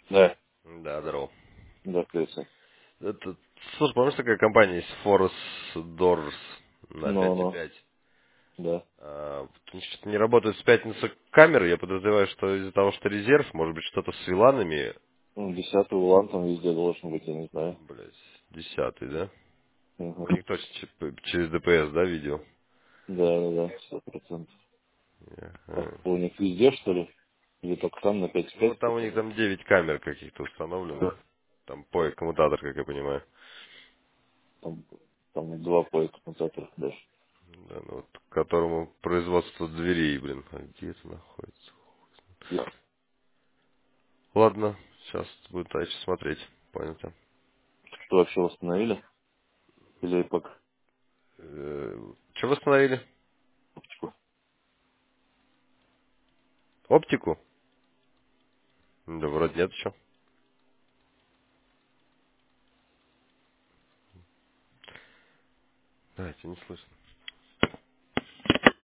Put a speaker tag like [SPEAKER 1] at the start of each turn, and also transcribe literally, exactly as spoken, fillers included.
[SPEAKER 1] Да,
[SPEAKER 2] Да, здорово.
[SPEAKER 1] да, конечно.
[SPEAKER 2] Это, слушай, помнишь, такая компания есть Forest Doors на
[SPEAKER 1] Ну,
[SPEAKER 2] пять и
[SPEAKER 1] ну,
[SPEAKER 2] пять?
[SPEAKER 1] да.
[SPEAKER 2] А, вот у них что-то не работают с пятницы камеры. Я подозреваю, что из-за того, что резерв, может быть, что-то с виланами.
[SPEAKER 1] Ну, десятый улан там везде должен быть, я не знаю.
[SPEAKER 2] Блять, десятый, да?
[SPEAKER 1] Угу.
[SPEAKER 2] У них точно че- через ди пи эс, да, видео?
[SPEAKER 1] Да, да, да, сто процентов. А
[SPEAKER 2] Ага.
[SPEAKER 1] у них везде, что ли? Или только там на пять
[SPEAKER 2] Ну,
[SPEAKER 1] пять
[SPEAKER 2] там у них там девять камер каких-то установлено. Там по коммутатор, как я понимаю.
[SPEAKER 1] Там, там два поезда коммутаторов даже.
[SPEAKER 2] Да, ну вот, к которому производство дверей, блин. А где это находится?
[SPEAKER 1] И
[SPEAKER 2] Ладно, сейчас будет дальше смотреть. Понял тебя.
[SPEAKER 1] что вообще восстановили? Или пока?
[SPEAKER 2] Что восстановили? Оптику? Да вроде нет еще. Да, я тебя не слышно.